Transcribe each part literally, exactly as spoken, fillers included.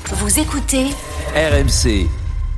Vous écoutez R M C.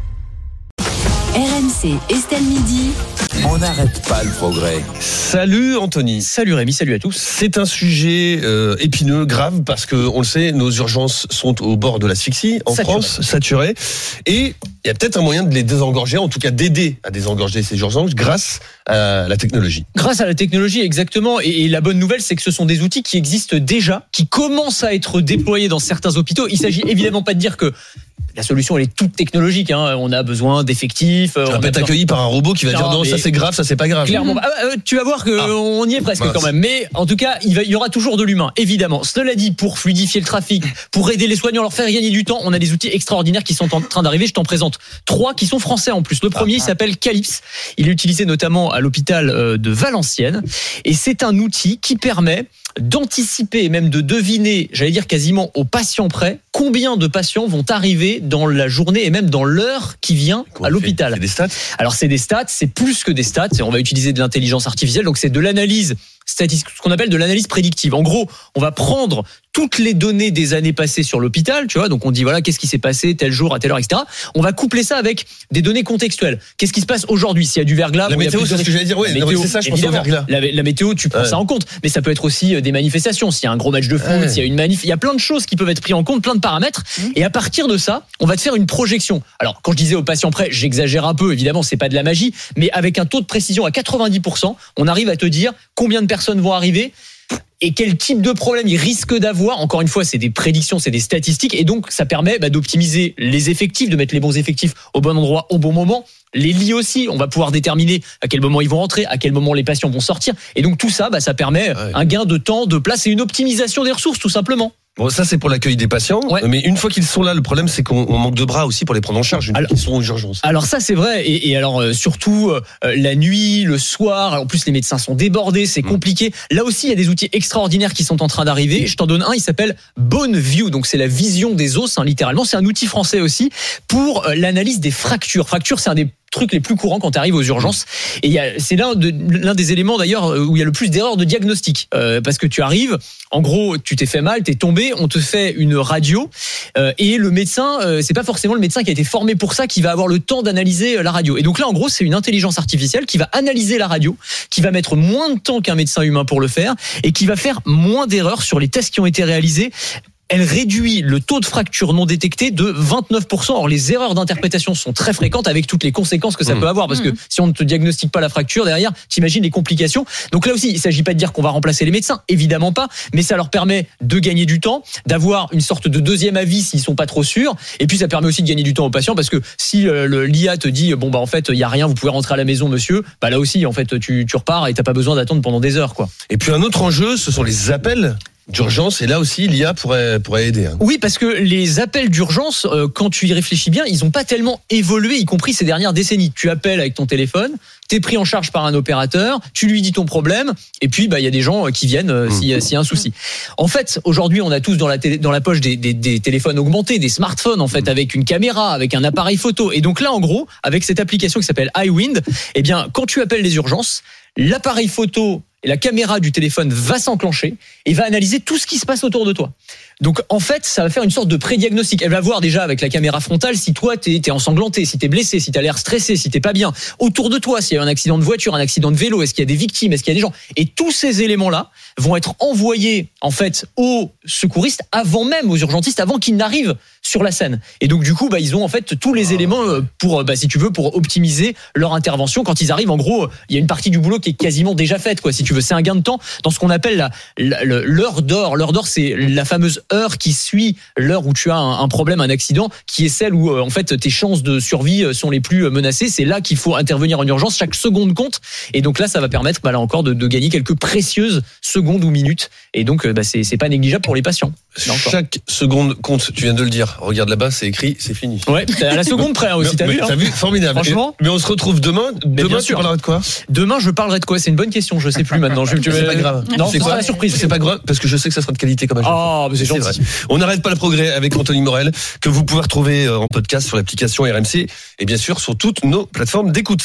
R M C, Estelle Midi. On n'arrête pas le progrès. Salut Anthony. Salut Rémi, salut à tous. C'est un sujet euh, épineux, grave, parce que on le sait, nos urgences sont au bord de l'asphyxie en Saturé. France, saturées. Et il y a peut-être un moyen de les désengorger, en tout cas d'aider à désengorger ces urgences grâce à la technologie. Grâce à la technologie, exactement. Et, et la bonne nouvelle, c'est que ce sont des outils qui existent déjà, qui commencent à être déployés dans certains hôpitaux. Il s'agit évidemment pas de dire que la solution, elle est toute technologique. Hein. On a besoin d'effectifs. Tu vas pas être accueilli par un robot qui va Non, dire non, mais ça c'est grave, ça c'est pas grave. Clairement, ah, euh, tu vas voir que Ah. on y est presque Mince. quand même. Mais en tout cas, il, va, il y aura toujours de l'humain, évidemment. Cela dit, pour fluidifier le trafic, pour aider les soignants, leur faire gagner du temps, on a des outils extraordinaires qui sont en train d'arriver. Je t'en présente trois qui sont français en plus. Le premier, il s'appelle Calypse. Il est utilisé notamment à l'hôpital euh, de Valenciennes. Et c'est un outil qui permet d'anticiper et même de deviner, j'allais dire quasiment au patient près, combien de patients vont arriver dans la journée et même dans l'heure qui vient à l'hôpital. C'est des stats. Alors c'est des stats, c'est plus que des stats, on va utiliser de l'intelligence artificielle, donc c'est de l'analyse statistique, ce qu'on appelle de l'analyse prédictive. En gros, on va prendre toutes les données des années passées sur l'hôpital, tu vois, donc on dit voilà, qu'est-ce qui s'est passé tel jour à telle heure, et cetera. On va coupler ça avec des données contextuelles. Qu'est-ce qui se passe aujourd'hui s'il y a du verglas? La bon, il y a météo, plus de- c'est ce que j'allais dire, oui, La non, météo, c'est ça, je pense au évidemment. verglas. La, la météo, tu prends Ouais. ça en compte, mais ça peut être aussi euh, des manifestations. S'il y a un gros match de foot, Ouais. s'il y a une manif, il y a plein de choses qui peuvent être prises en compte, plein de paramètres. Et à partir de ça, on va te faire une projection. Alors, quand je disais au patient près, j'exagère un peu, évidemment, c'est pas de la magie, mais avec un taux de précision à quatre-vingt-dix pour cent, on arrive à te dire combien de personnes vont arriver et quel type de problème ils risquent d'avoir. Encore une fois, c'est des prédictions, c'est des statistiques, et donc ça permet bah, d'optimiser les effectifs, de mettre les bons effectifs au bon endroit, au bon moment. Les lits aussi, on va pouvoir déterminer à quel moment ils vont rentrer, à quel moment les patients vont sortir, et donc tout ça, bah, ça permet Ouais. un gain de temps, de place et une optimisation des ressources, tout simplement. Bon, ça c'est pour l'accueil des patients, Ouais. mais une fois qu'ils sont là, le problème c'est qu'on on manque de bras aussi pour les prendre en charge une fois Alors- qu'ils sont aux urgences. Alors ça c'est vrai, et, et alors euh, surtout euh, la nuit, le soir, alors, en plus les médecins sont débordés, c'est compliqué. Là aussi il y a des outils extraordinaires qui sont en train d'arriver. Je t'en donne un, il s'appelle Bone View, donc c'est la vision des os, hein, littéralement. C'est un outil français aussi pour euh, l'analyse des fractures. Fractures, c'est un des trucs les plus courants quand tu arrives aux urgences, et il y a, c'est l'un, de, l'un des éléments d'ailleurs où il y a le plus d'erreurs de diagnostic, euh, parce que tu arrives, en gros tu t'es fait mal, t'es tombé, on te fait une radio, euh, et le médecin, euh, c'est pas forcément le médecin qui a été formé pour ça qui va avoir le temps d'analyser euh, la radio. Et donc là en gros c'est une intelligence artificielle qui va analyser la radio, qui va mettre moins de temps qu'un médecin humain pour le faire, et qui va faire moins d'erreurs sur les tests qui ont été réalisés. Elle réduit le taux de fracture non détecté de vingt-neuf pour cent. Or, les erreurs d'interprétation sont très fréquentes avec toutes les conséquences que ça Mmh. peut avoir. Parce que si on ne te diagnostique pas la fracture, derrière, t'imagines les complications. Donc là aussi, il ne s'agit pas de dire qu'on va remplacer les médecins. Évidemment pas. Mais ça leur permet de gagner du temps, d'avoir une sorte de deuxième avis s'ils sont pas trop sûrs. Et puis, ça permet aussi de gagner du temps aux patients parce que si euh, le, l'I A te dit, bon, bah, en fait, il y a rien, vous pouvez rentrer à la maison, monsieur, bah, là aussi, en fait, tu, tu repars et t'as pas besoin d'attendre pendant des heures, quoi. Et puis un autre enjeu, ce sont les appels d'urgence, et là aussi l'I A pourrait, pourrait aider. hein. Oui, parce que les appels d'urgence, euh, quand tu y réfléchis bien, ils n'ont pas tellement évolué, y compris ces dernières décennies. Tu appelles avec ton téléphone, t'es pris en charge par un opérateur, tu lui dis ton problème, et puis bah il y a des gens qui viennent euh, s'il y, s'il y a un souci. En fait, aujourd'hui, on a tous dans la, télé, dans la poche des, des, des téléphones augmentés, des smartphones en fait, avec une caméra, avec un appareil photo. Et donc là, en gros, avec cette application qui s'appelle iWind, eh bien, quand tu appelles les urgences, l'appareil photo et la caméra du téléphone va s'enclencher et va analyser tout ce qui se passe autour de toi. Donc en fait, ça va faire une sorte de pré-diagnostic. Elle va voir déjà avec la caméra frontale si toi t'es, t'es ensanglanté, si t'es blessé, si t'as l'air stressé, si t'es pas bien. Autour de toi, s'il y a eu un accident de voiture, un accident de vélo, est-ce qu'il y a des victimes, est-ce qu'il y a des gens. Et tous ces éléments-là vont être envoyés en fait aux secouristes avant même, aux urgentistes, avant qu'ils n'arrivent sur la scène. Et donc du coup, bah, ils ont en fait tous les éléments pour, bah, si tu veux, pour optimiser leur intervention. Quand ils arrivent, en gros, il y a une partie du boulot qui est quasiment déjà faite, quoi. Si tu veux, c'est un gain de temps dans ce qu'on appelle la, la, l'heure d'or. L'heure d'or, c'est la fameuse heure qui suit l'heure où tu as un, un problème, un accident, qui est celle où euh, en fait tes chances de survie sont les plus menacées. C'est là qu'il faut intervenir en urgence. Chaque seconde compte. Et donc là, ça va permettre, bah, là encore, de, de gagner quelques précieuses secondes ou minutes. Et donc, euh, bah, c'est, c'est pas négligeable pour les patients. Là encore. Chaque seconde compte, tu viens de le dire. Regarde là-bas, c'est écrit, c'est fini. Ouais, à la seconde près hein, aussi. T'as Mais- vu, hein. t'as vu Formidable. Franchement. Et- mais on se retrouve demain. Mais Demain, bien tu sûr. parleras de quoi? Demain, je parlerai de quoi? C'est une bonne question. Je sais plus maintenant. Je, tu C'est pas grave. Non, C'est c'est quoi pas la surprise. C'est pas grave parce que je sais que ça sera de qualité comme à chaque fois. Oh, mais c'est C'est gentil. vrai. On n'arrête pas le progrès avec Anthony Morel, que vous pouvez retrouver en podcast sur l'application R M C et bien sûr sur toutes nos plateformes d'écoute.